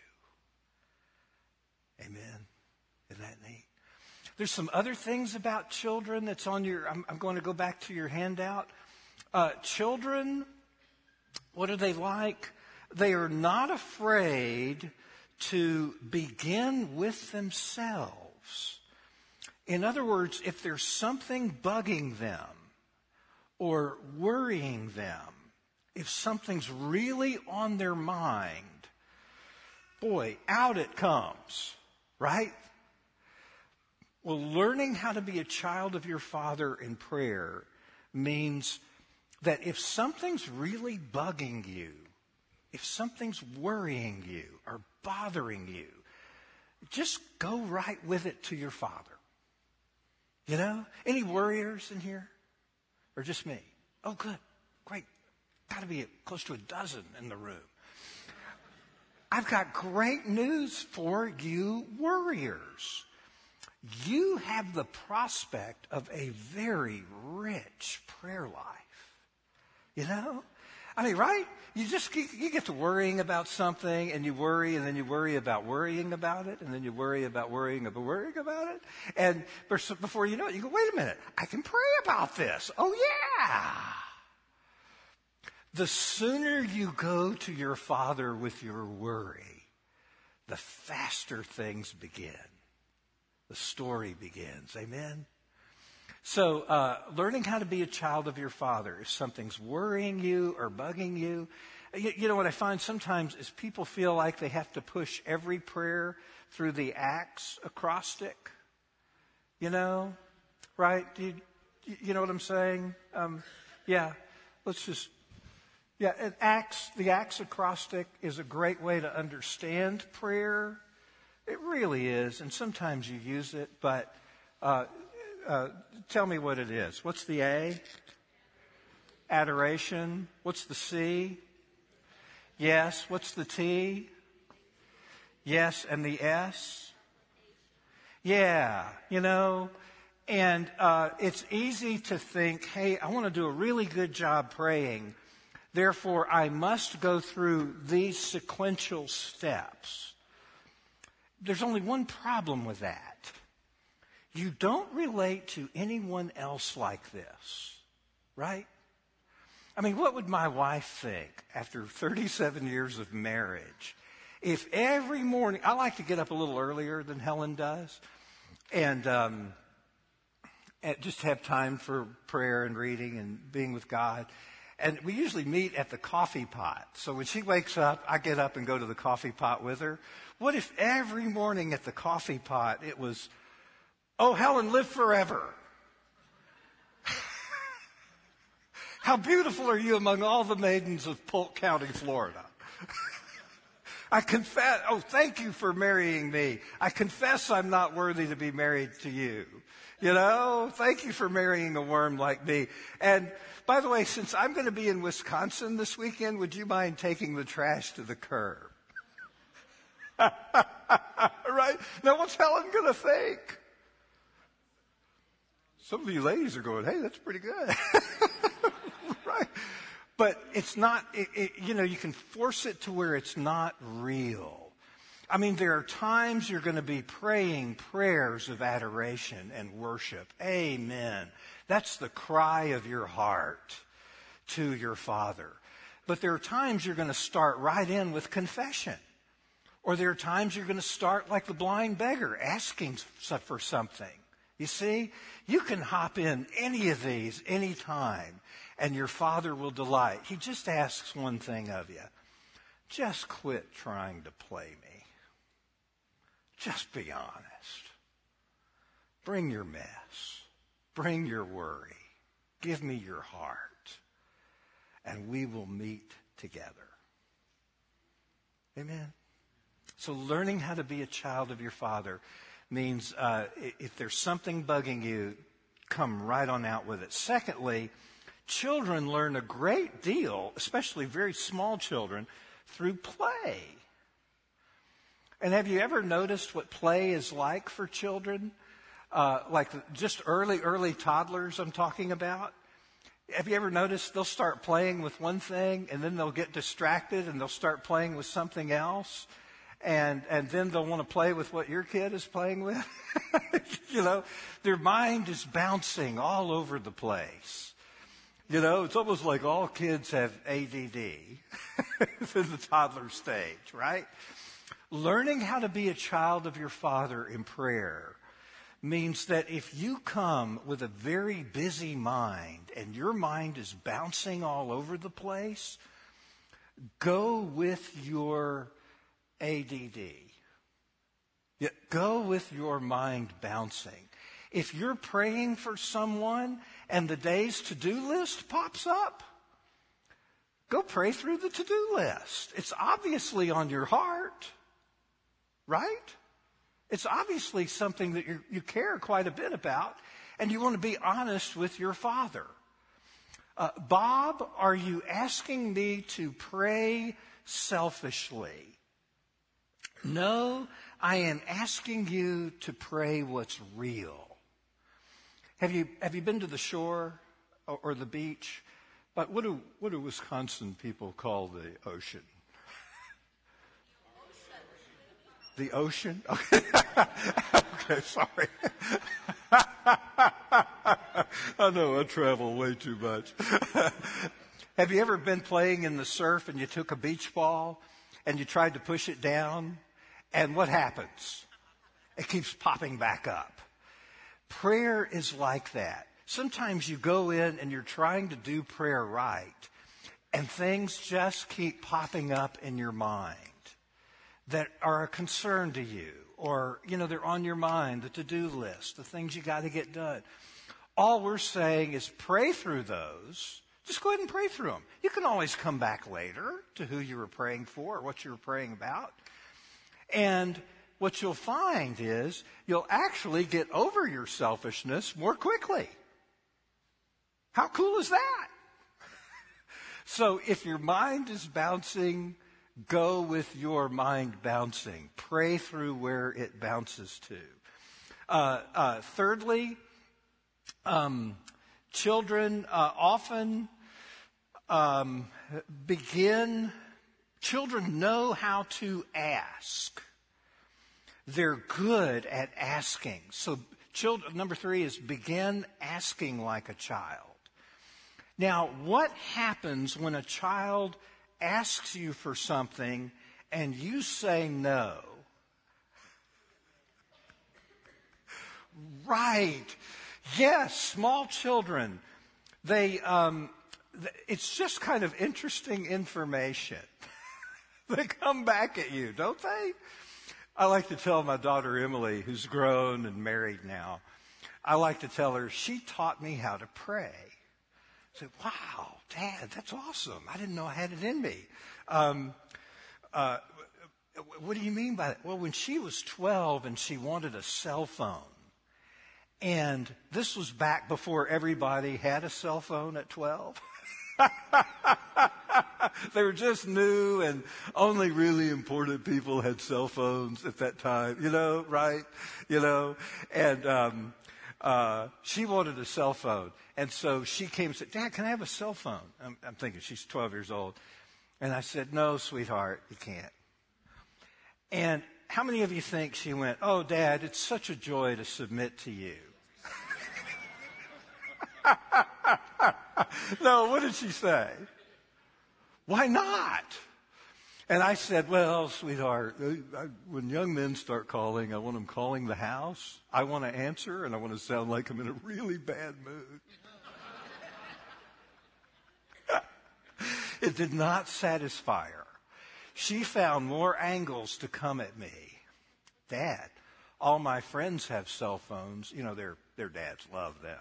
Amen. Isn't that neat? There's some other things about children that's on your, I'm, I'm going to go back to your handout. Uh, children, what are they like? They are not afraid to begin with themselves. In other words, if there's something bugging them or worrying them, if something's really on their mind, boy, out it comes, right? Well, learning how to be a child of your Father in prayer means that if something's really bugging you, if something's worrying you or bothering you, just go right with it to your Father. You know? Any worriers in here? Or just me? Oh, good. Great. Got to be close to a dozen in the room. I've got great news for you worriers. You have the prospect of a very rich prayer life. You know? I mean, right? You just you get to worrying about something, and you worry, and then you worry about worrying about it, and then you worry about worrying about worrying about it. And before you know it, you go, wait a minute, I can pray about this. Oh, yeah. The sooner you go to your Father with your worry, the faster things begin. The story begins. Amen? So uh, learning how to be a child of your Father. If something's worrying you or bugging you, you, you know what I find sometimes is people feel like they have to push every prayer through the Acts acrostic. You know, right? Do you, you know what I'm saying? Um, yeah, let's just, yeah, and Acts, the Acts acrostic is a great way to understand prayer. It really is, and sometimes you use it, but uh, uh, tell me what it is. What's the A? Adoration. What's the C? Yes. What's the T? Yes. And the S? Yeah, you know, and uh, it's easy to think, hey, I want to do a really good job praying, therefore I must go through these sequential steps. There's only one problem with that. You don't relate to anyone else like this, right? I mean, what would my wife think after thirty-seven years of marriage if every morning, I like to get up a little earlier than Helen does, and, um, and just have time for prayer and reading and being with God. And we usually meet at the coffee pot. So when she wakes up, I get up and go to the coffee pot with her. What if every morning at the coffee pot it was, oh, Helen, live forever. How beautiful are you among all the maidens of Polk County, Florida. I confess, oh, thank you for marrying me. I confess I'm not worthy to be married to you. You know, thank you for marrying a worm like me. And by the way, since I'm going to be in Wisconsin this weekend, would you mind taking the trash to the curb? Right? Now, what's Helen going to think? Some of you ladies are going, hey, that's pretty good. Right? But it's not, it, it, you know, you can force it to where it's not real. I mean, there are times you're going to be praying prayers of adoration and worship. Amen. That's the cry of your heart to your Father. But there are times you're going to start right in with confession. Or there are times you're going to start like the blind beggar, asking for something. You see, you can hop in any of these anytime, and your Father will delight. He just asks one thing of you. Just quit trying to play me. Just be honest. Bring your mess. Bring your worry. Give me your heart. And we will meet together. Amen. So learning how to be a child of your Father means uh, if there's something bugging you, come right on out with it. Secondly, children learn a great deal, especially very small children, through play. And have you ever noticed what play is like for children? Uh, like just early, early toddlers I'm talking about. Have you ever noticed they'll start playing with one thing and then they'll get distracted and they'll start playing with something else? And and then they'll want to play with what your kid is playing with? You know, their mind is bouncing all over the place. You know, it's almost like all kids have A D D in the toddler stage, right? Learning how to be a child of your Father in prayer means that if you come with a very busy mind and your mind is bouncing all over the place, go with your A D D. Yeah, go with your mind bouncing. If you're praying for someone and the day's to-do list pops up, go pray through the to-do list. It's obviously on your heart. Right? It's obviously something that you you care quite a bit about, and you want to be honest with your Father. Uh, Bob, are you asking me to pray selfishly? No, I am asking you to pray what's real. Have you have you been to the shore or, or the beach? But what do what do Wisconsin people call the ocean? The ocean? Okay, okay, sorry. I know I travel way too much. Have you ever been playing in the surf and you took a beach ball and you tried to push it down? And what happens? It keeps popping back up. Prayer is like that. Sometimes you go in and you're trying to do prayer right, and things just keep popping up in your mind that are a concern to you, or, you know, they're on your mind, the to-do list, the things you got to get done. All we're saying is pray through those. Just go ahead and pray through them. You can always come back later to who you were praying for or what you were praying about. And what you'll find is you'll actually get over your selfishness more quickly. How cool is that? So if your mind is bouncing, go with your mind bouncing. Pray through where it bounces to. Uh, uh, thirdly, um, children uh, often um, begin, children know how to ask. They're good at asking. So children, number three is begin asking like a child. Now, what happens when a child asks you for something and you say no? Right. Yes, small children. They, um, th- it's just kind of interesting information. They come back at you, don't they? I like to tell my daughter Emily, who's grown and married now, I like to tell her, she taught me how to pray. I said, wow, Dad, that's awesome. I didn't know I had it in me. Um, uh, What do you mean by that? Well, when she was twelve and she wanted a cell phone, and this was back before everybody had a cell phone at twelve. They were just new, and only really important people had cell phones at that time, you know, right? You know, and um, uh, she wanted a cell phone. And so she came and said, Dad, can I have a cell phone? I'm, I'm thinking she's twelve years old. And I said, no, sweetheart, you can't. And how many of you think she went, oh, Dad, it's such a joy to submit to you? No, what did she say? Why not? And I said, well, sweetheart, I, when young men start calling, I want them calling the house. I want to answer, and I want to sound like I'm in a really bad mood. It did not satisfy her. She found more angles to come at me. Dad, all my friends have cell phones. You know, their, their dads love them.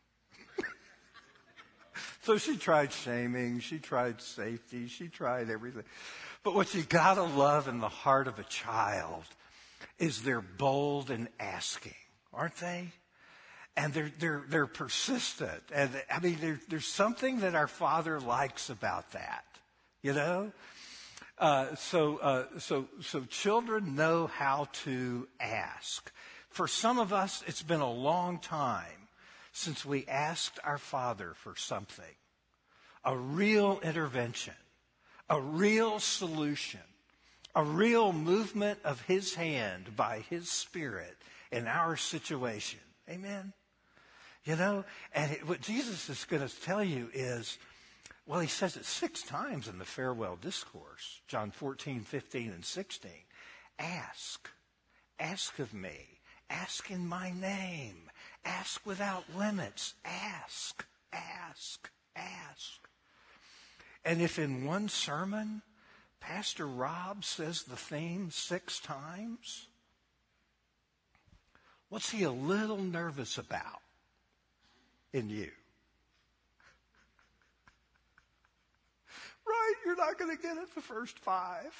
So she tried shaming, she tried safety, she tried everything. But what you gotta love in the heart of a child is they're bold in asking, aren't they? And they're they're they're persistent. And I mean, there, there's something that our Father likes about that, you know. Uh, so uh, so so children know how to ask. For some of us, it's been a long time since we asked our Father for something, a real intervention, a real solution, a real movement of His hand by His Spirit in our situation. Amen? You know, and it, what Jesus is going to tell you is, well, He says it six times in the farewell discourse, John fourteen, fifteen, and sixteen. Ask, ask of me, ask in my name. Ask without limits. Ask, ask, ask. And if in one sermon, Pastor Rob says the theme six times, what's he a little nervous about in you? Right? You're not going to get it the first five.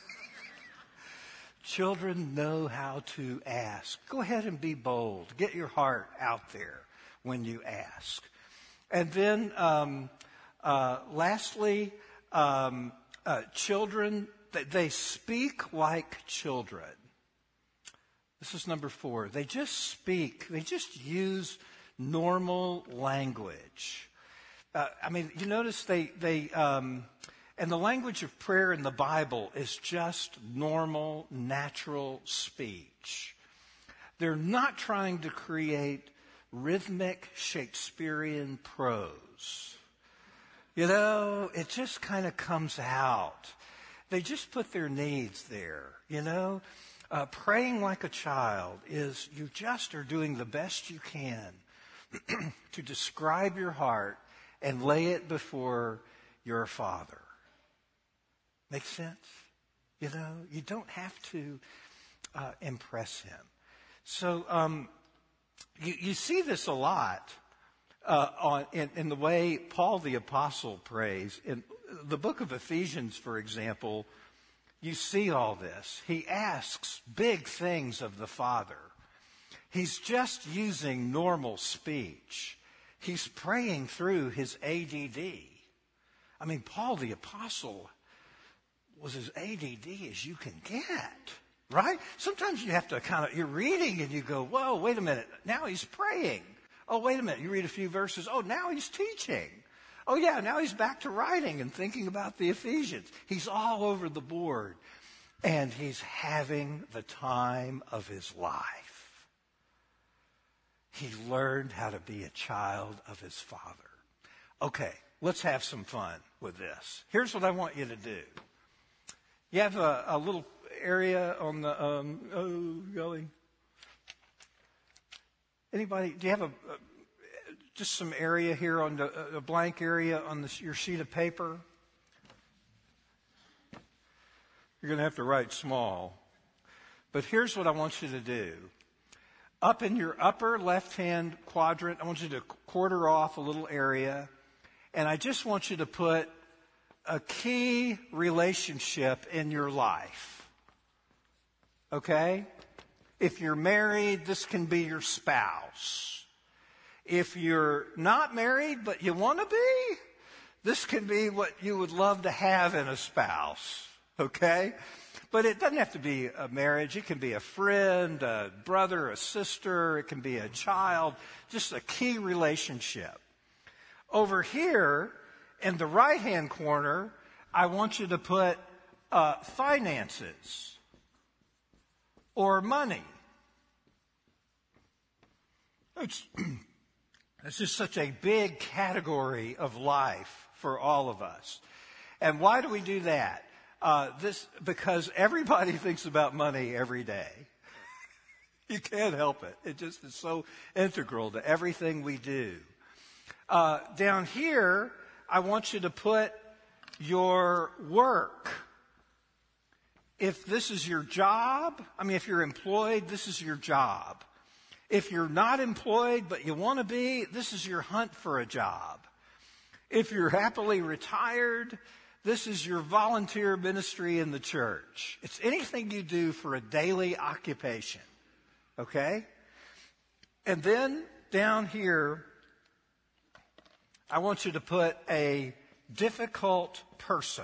Children know how to ask. Go ahead and be bold. Get your heart out there when you ask. And then, um, uh, lastly, um, uh, children, they speak like children. This is number four. They just speak. They just use normal language. Uh, I mean, you notice they, they, um, and the language of prayer in the Bible is just normal, natural speech. They're not trying to create rhythmic Shakespearean prose. You know, it just kind of comes out. They just put their needs there, you know. Uh, praying like a child is you just are doing the best you can to describe your heart and lay it before your Father. Make sense? You know, you don't have to uh, impress Him. So um, you, you see this a lot uh, on, in, in the way Paul the Apostle prays. In the book of Ephesians, for example, you see all this. He asks big things of the Father. He's just using normal speech. He's praying through his A D D. I mean, Paul the Apostle was as A D D as you can get, right? Sometimes you have to kind of, you're reading and you go, whoa, wait a minute. Now he's praying. Oh, wait a minute. You read a few verses. Oh, now he's teaching. Oh, yeah, now he's back to writing and thinking about the Ephesians. He's all over the board. And he's having the time of his life. He learned how to be a child of his Father. Okay, let's have some fun with this. Here's what I want you to do. You have a, a little area on the, um, oh, golly. Anybody, do you have a, a just some area here on the, a blank area on the, your sheet of paper? You're going to have to write small. But here's what I want you to do. Up in your upper left-hand quadrant, I want you to quarter off a little area. And I just want you to put a key relationship in your life. okay? If you're married, this can be your spouse. If you're not married but you want to be, this can be what you would love to have in a spouse, okay? But it doesn't have to be a marriage. It can be a friend, a brother, a sister. It can be a child, just a key relationship. Over here in the right-hand corner, I want you to put uh, finances or money. It's, it's just such a big category of life for all of us. And why do we do that? Uh, this because everybody thinks about money every day. You can't help it. It just is so integral to everything we do. Uh, down here, I want you to put your work. If this is your job, I mean, if you're employed, this is your job. If you're not employed but you want to be, this is your hunt for a job. If you're happily retired, this is your volunteer ministry in the church. It's anything you do for a daily occupation, okay? And then down here, I want you to put a difficult person.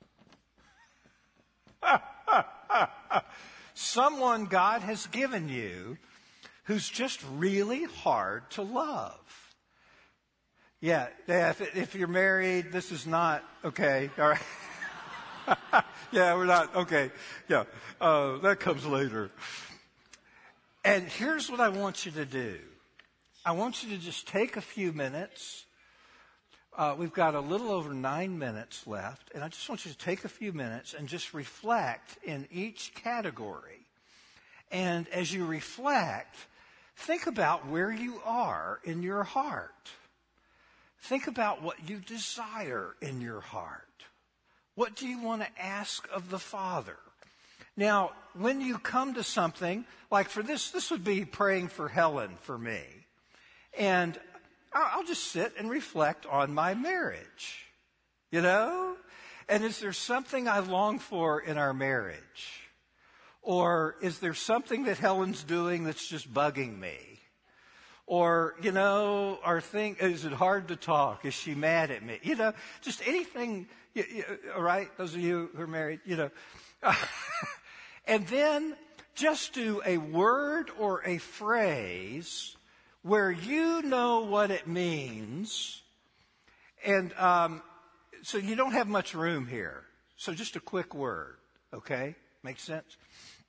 Someone God has given you who's just really hard to love. Yeah, yeah if, if you're married, this is not, okay, all right. Yeah, we're not, okay, yeah, uh, that comes later. And here's what I want you to do. I want you to just take a few minutes. Uh, we've got a little over nine minutes left, and I just want you to take a few minutes and just reflect in each category. And as you reflect, think about where you are in your heart. Think about what you desire in your heart. What do you want to ask of the Father? Now, when you come to something, like for this, this would be praying for Helen for me. And I'll just sit and reflect on my marriage, you know? And is there something I long for in our marriage? Or is there something that Helen's doing that's just bugging me? Or, you know, our thing, is it hard to talk? Is she mad at me? You know, just anything, you, you, all right? Those of you who are married, you know. And then just do a word or a phrase where you know what it means. And um, so you don't have much room here. So just a quick word, okay? Makes sense?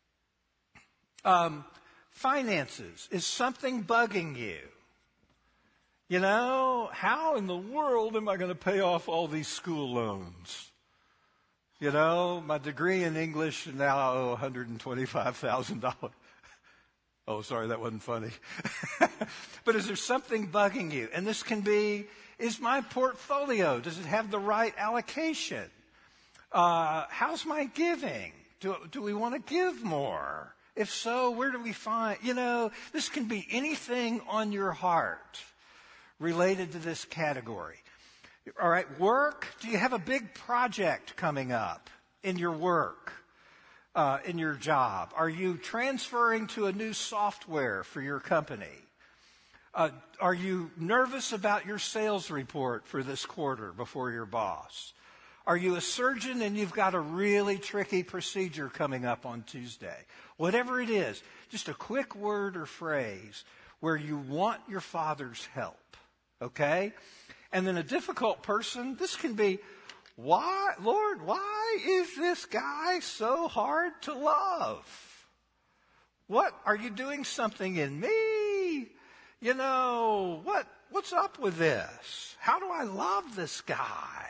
Um, finances. Is something bugging you? You know, how in the world am I going to pay off all these school loans? You know, my degree in English, and now I owe one hundred twenty-five thousand dollars. Oh, sorry, that wasn't funny. But is there something bugging you? And this can be, is my portfolio, does it have the right allocation? Uh, how's my giving? Do, do we want to give more? If so, where do we find, you know, this can be anything on your heart related to this category. All right, work. Do you have a big project coming up in your work, uh, in your job? Are you transferring to a new software for your company? Uh, are you nervous about your sales report for this quarter before your boss? Are you a surgeon and you've got a really tricky procedure coming up on Tuesday? Whatever it is, just a quick word or phrase where you want your Father's help, okay? And then a difficult person, this can be, why, Lord, why is this guy so hard to love? What, are you doing something in me? You know, what, what's up with this? How do I love this guy?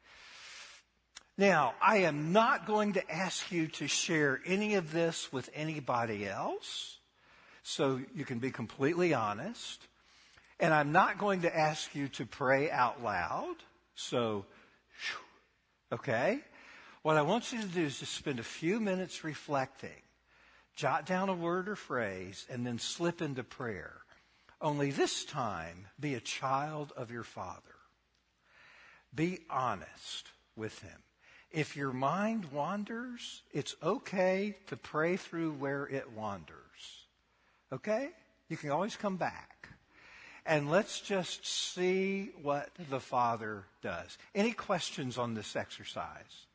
Now, I am not going to ask you to share any of this with anybody else, so you can be completely honest. And I'm not going to ask you to pray out loud, so, okay? What I want you to do is just spend a few minutes reflecting, jot down a word or phrase, and then slip into prayer. Only this time, be a child of your Father. Be honest with Him. If your mind wanders, it's okay to pray through where it wanders. Okay? You can always come back. And let's just see what the Father does. Any questions on this exercise?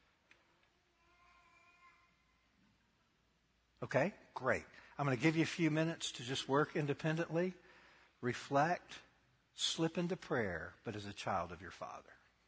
Okay, great. I'm going to give you a few minutes to just work independently, reflect, slip into prayer, but as a child of your Father.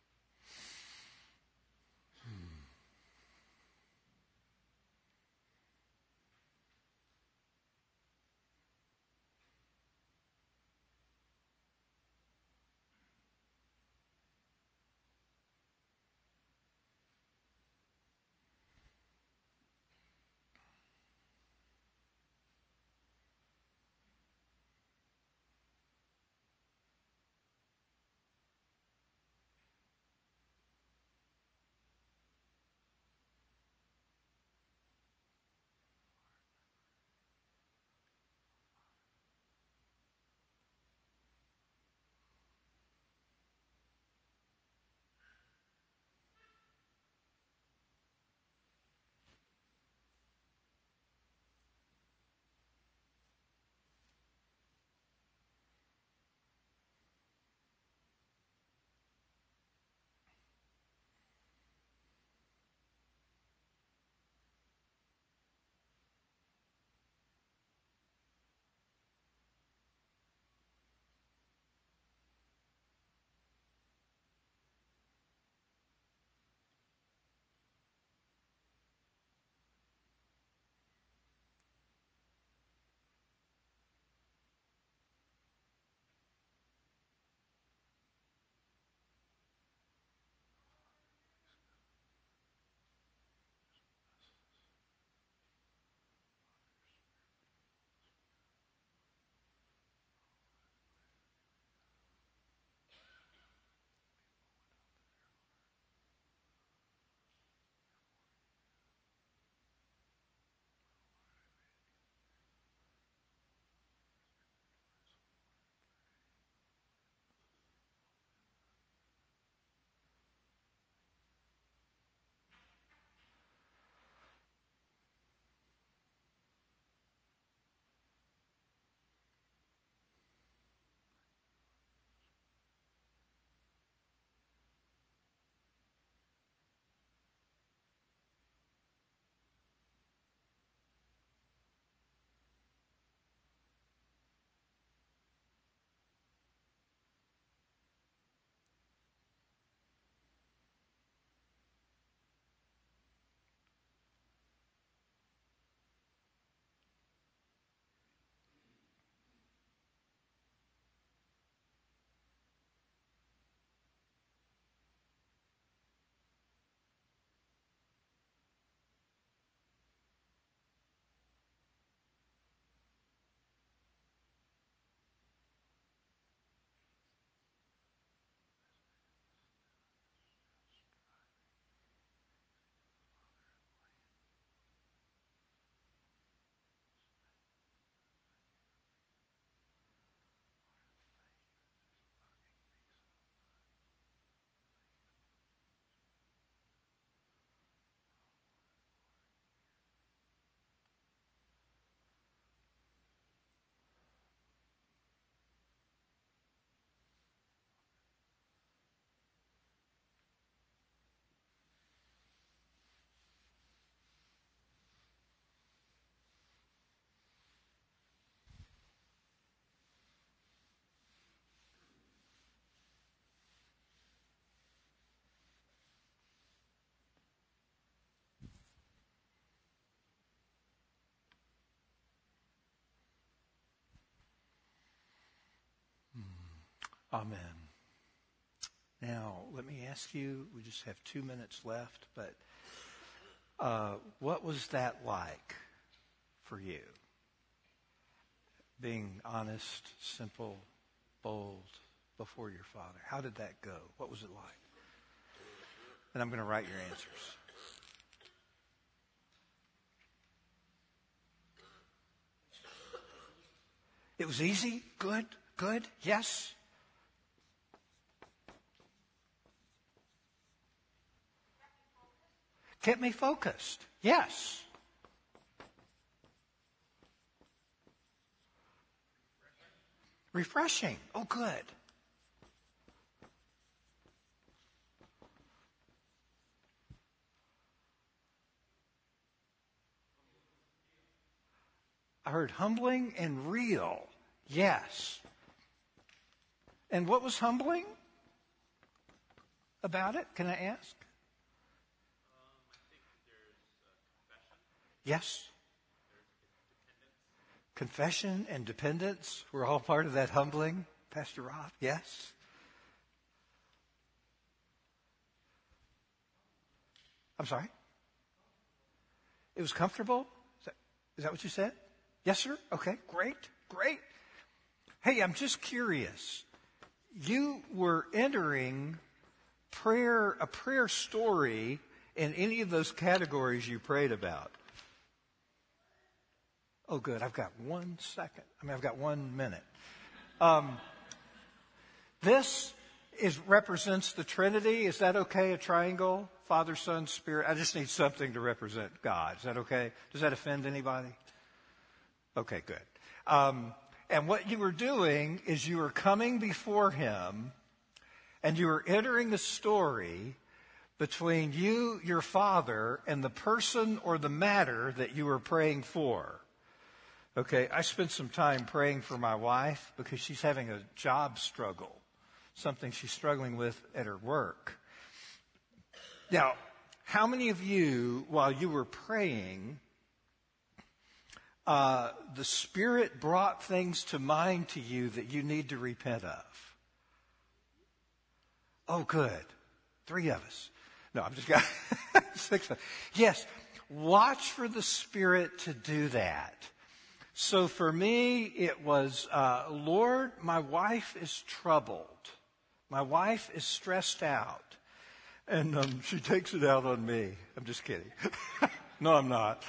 Amen. Now, let me ask you, we just have two minutes left, but uh, what was that like for you? Being honest, simple, bold before your Father. How did that go? What was it like? And I'm going to write your answers. It was easy? Good? Good? Yes? Kept me focused. Yes. Refreshing. Oh, good. I heard humbling and real. Yes. And what was humbling about it? Can I ask? Um, I think there's uh, confession. Yes. There's Confession and dependence were all part of that humbling, Pastor Rob. Yes. I'm sorry? It was comfortable? Is that, is that what you said? Yes, sir? Okay, great, great. Hey, I'm just curious. You were entering prayer, a prayer story in any of those categories you prayed about. Oh, good. I've got one second. I mean, I've got one minute. Um, this is represents the Trinity. Is that okay? A triangle? Father, Son, Spirit. I just need something to represent God. Is that okay? Does that offend anybody? Okay, good. Um, and what you were doing is you were coming before Him, and you were entering the story between you, your Father, and the person or the matter that you were praying for. Okay, I spent some time praying for my wife because she's having a job struggle, something she's struggling with at her work. Now, how many of you, while you were praying, uh, the Spirit brought things to mind to you that you need to repent of? Oh, good. Three of us. No, I'm just got six of us. Yes, watch for the Spirit to do that. So for me, it was, uh, Lord, my wife is troubled. My wife is stressed out. And um, she takes it out on me. I'm just kidding. No, I'm not.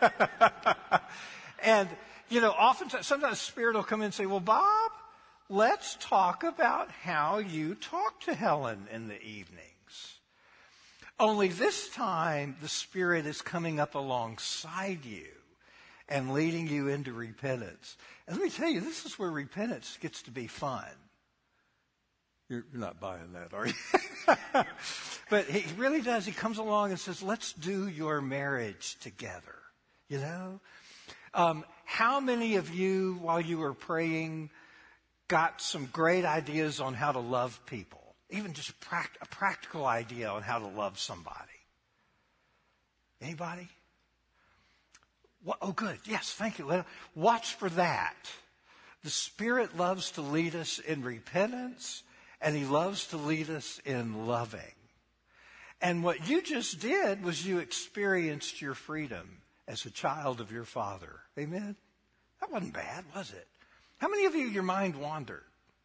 And, you know, oftentimes, sometimes the Spirit will come in and say, well, Bob, let's talk about how you talk to Helen in the evenings. Only this time, the Spirit is coming up alongside you and leading you into repentance. And let me tell you, this is where repentance gets to be fun. You're not buying that, are you? But he really does. He comes along and says, let's do your marriage together. You know? Um, how many of you, while you were praying, got some great ideas on how to love people? Even just a, pract- a practical idea on how to love somebody. Anybody? What? Oh, good. Yes, thank you. Watch for that. The Spirit loves to lead us in repentance, and He loves to lead us in loving. And what you just did was you experienced your freedom as a child of your Father. Amen? That wasn't bad, was it? How many of you, your mind wandered?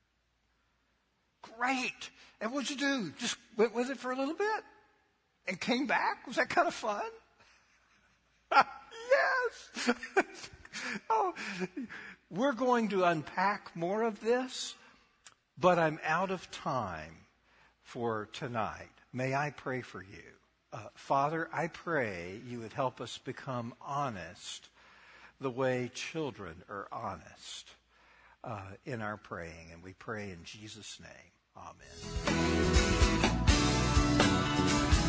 Great. And what'd you do? Just went with it for a little bit? And came back? Was that kind of fun? Yes. Oh, we're going to unpack more of this, but I'm out of time for tonight. May I pray for you? Uh, Father, I pray you would help us become honest the way children are honest uh, in our praying. And we pray in Jesus' name. Amen.